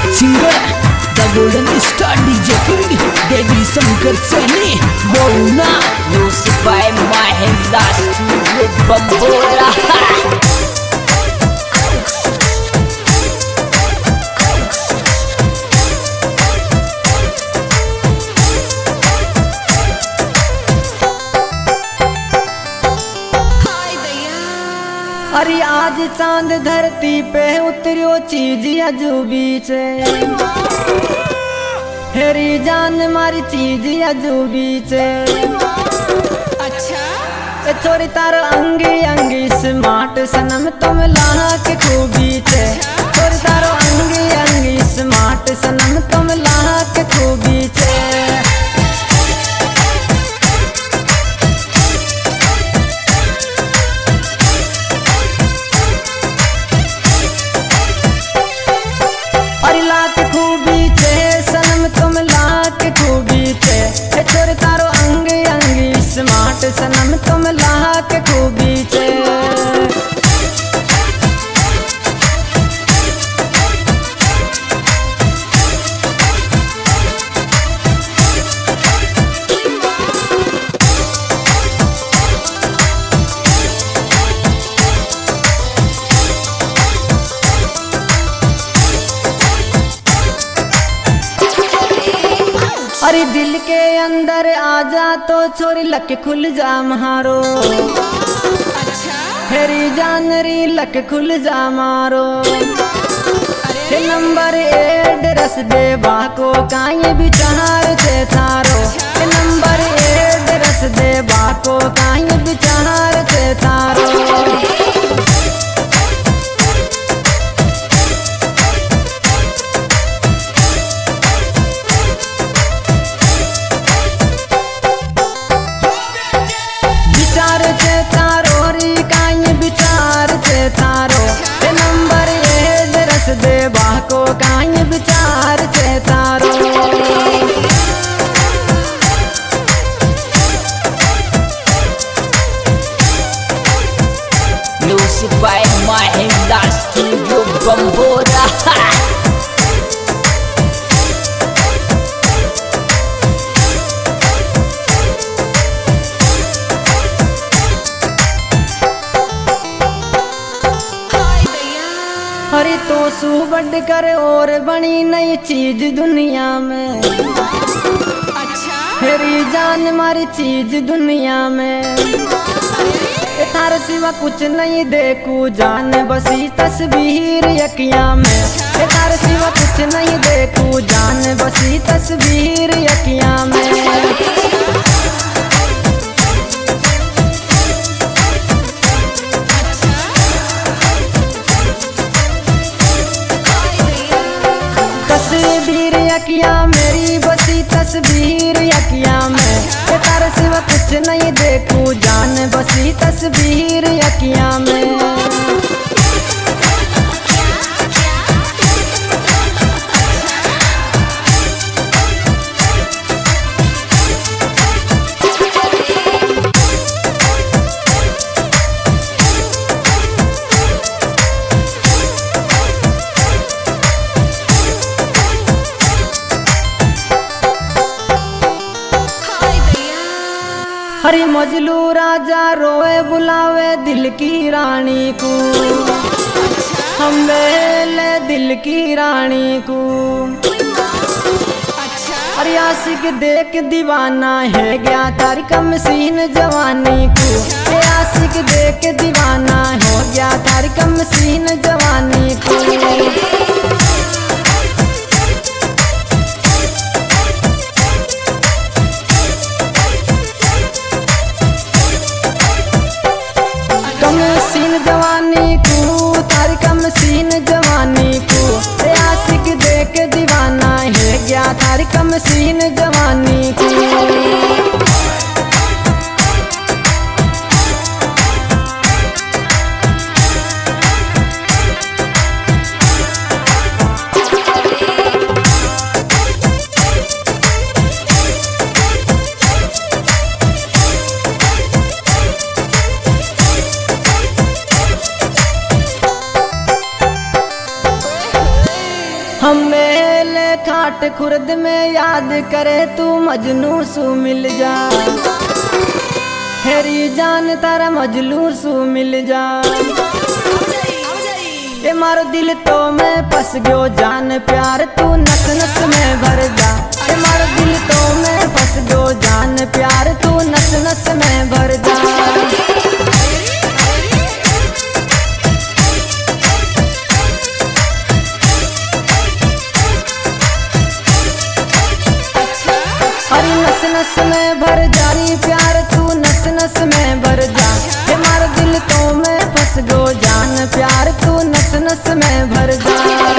Singer the golden star DJ king Devi Shankar Saini बोलना music by Mahendra studio Bambora. अरे आज चांद धरती पे उतरियो चीज अजूबी से, हेरी जान मारी चीज अजूबी से। अच्छा छोरी तारो अंगी अंगी स्मार्ट सनम तुम लाहा के खूबी से। छोरी तारो अंगी अंगी स्मार्ट सनम तुम लाहा के खूबी से। सनम तुम लाहा के खूबी से। अरे दिल के अंदर आजा तो छोरी लक खुल जा मारो। अच्छा हेरी जान री लक खुल जा मारो। अरे नंबर एड्रेस दे बाको काई बिचार से थारो। नंबर एड्रेस दे बाको काई बिचार से थारो। नंबर एड्रेस दे बाको काई विचार से तारो। Music by Mahendra studio Bambora. अरे तो सू बढ़ कर और बनी नई चीज दुनिया में। अच्छा हेरी जान मारी चीज दुनिया में। थार सिवा कुछ नहीं देखू जान बसी तस्वीर यकिया में। थार सिवा कुछ नहीं देखू जान बसी तस्वीर यकिया में। तस्वीर यकिया मेरी बसी तस्वीर यकिया में। तार सिवा कुछ नहीं देखू जान बसी तस्वीर यकिया में। हरी मजलू राजा रोए बुलावे दिल की रानी को। हम ले दिल की रानी को। अरे आशिक देख दीवाना है गया तारी कम सीन जवानी को। आशिक देख दीवाना हो गया तारी कम सीन जवानी को। जवानी को तारी कम सीन जवानी को। आशिक देख दीवाना है गया तारी कम सीन जवानी को। हमें खाट खुर्द में याद करे तू मजनू सू मिल जा। हेरी जान तारा मजलू सू मिल जा। ये मारो दिल तो मैं फंस गयो जान प्यार तू नस नस में भर जा। ये मारो दिल तो मैं फंस गयो जान प्यार तू नस नस में भर जा। हरी नस नस में भर जारी प्यार तू नस नस में भर जा। ये मारो दिल तो मैं फंस गयो जान प्यार तू नस नस में भर जा।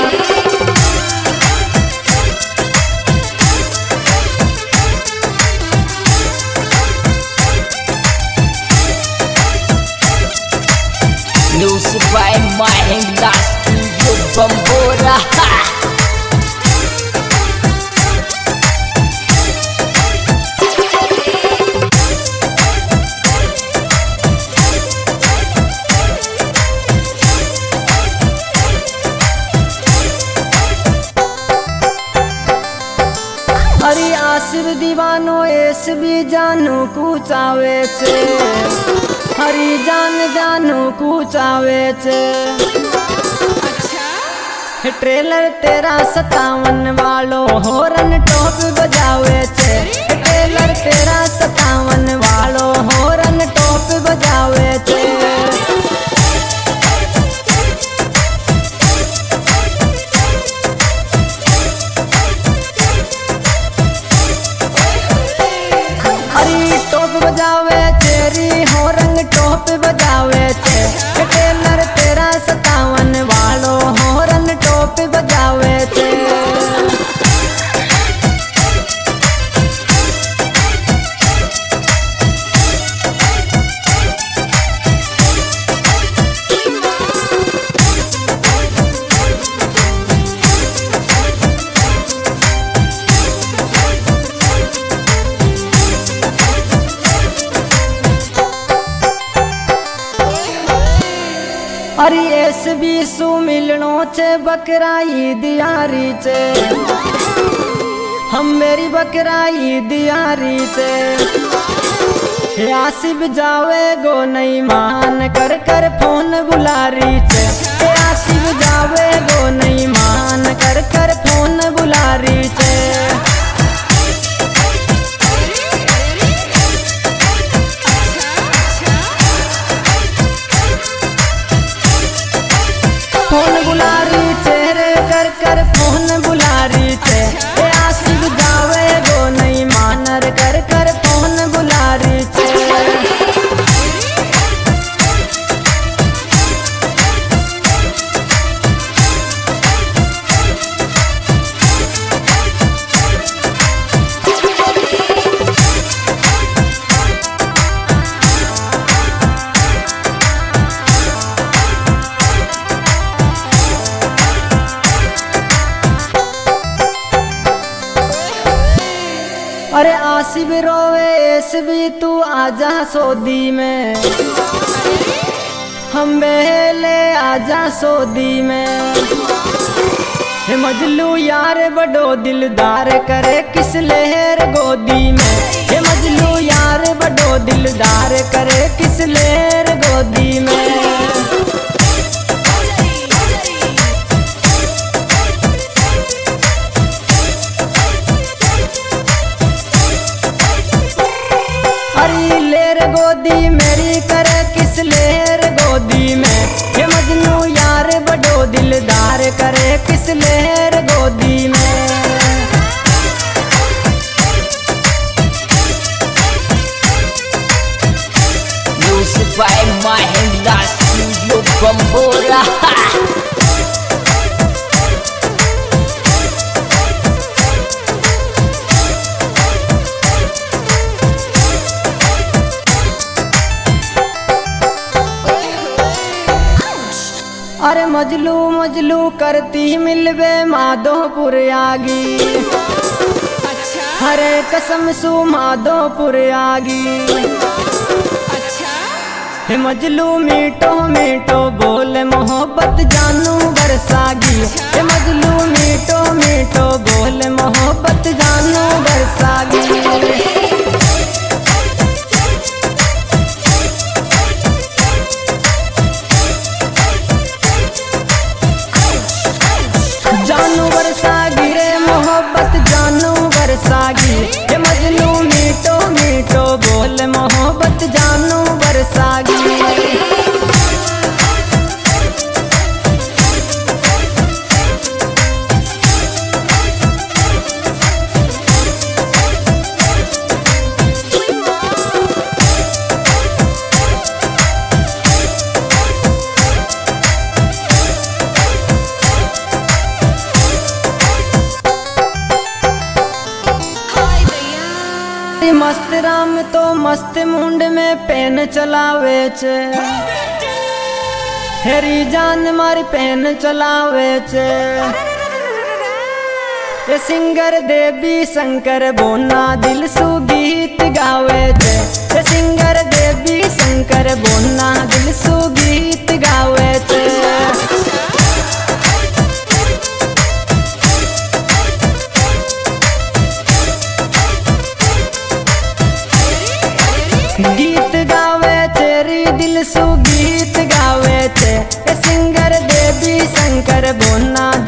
Music by Mahindra Studio Bambora. हरी आसिफ दीवानो एस भी जानू कुचावे छे। हरी जान जानू कुचावे छे। ट्रेलर तेरा 57 वालो हॉर्न टॉप बजावे छे। ट्रेलर तेरा 57 वालो हॉर्न टॉप बजावे छे। टॉप बजावे तेरी हो रंग टॉप बजावे थे। टेलर तेरा 57 वालो हो रंग टॉप बजावे थे। अरे एस भी सु मिलनो छे बकरा ईद यारी छे। हम मेरी बकरा ईद यारी छे। आसिफ जावे गो नहीं मान कर कर फोन बुलारी छे। आसिफ जावे गो नहीं मान कर कर फोन बुलारी छे। फोन बुलारी चेहरे कर कर फोन बुलारी थे। आसिफ जावे गो नहीं मानर कर कर फोन बुलारी थे। अरे आसिफ रोवे एस भी तू आजा सऊदी में। हम बेले आजा सऊदी में। हे मजलू यार बड़ो दिलदार करे किस लहर गोदी में। हे मजलू यार बड़ो दिलदार करे किस लहर गोदी में। हरी लेर गोदी मेरी करे किस लेर गोदी में। ये मजनू यार बड़ो दिलदार करे किस लेर गोदी में। Music by Mahindra Studio Bambora. अरे मजलू मजलू करती मिलवे माधोपुर आगी। हरे कसम सु माधोपुर आगी। हे मजलू मीठो मीठो बोल मोहब्बत जानू बरसागी। हे मजलू मीठो मीठो बोल श्याम तो मस्त मुंड में पेन चलावे छे, हेरी जान मारी पेन चलावे छे। ये सिंगर देवी शंकर बोना दिल सु गीत गावे छे, ये सिंगर देवी शंकर बोना दिल सु गीत गावे छे। गीत गावे तेरी दिल सु गीत गावे थे, ये सिंगर देवी शंकर बोना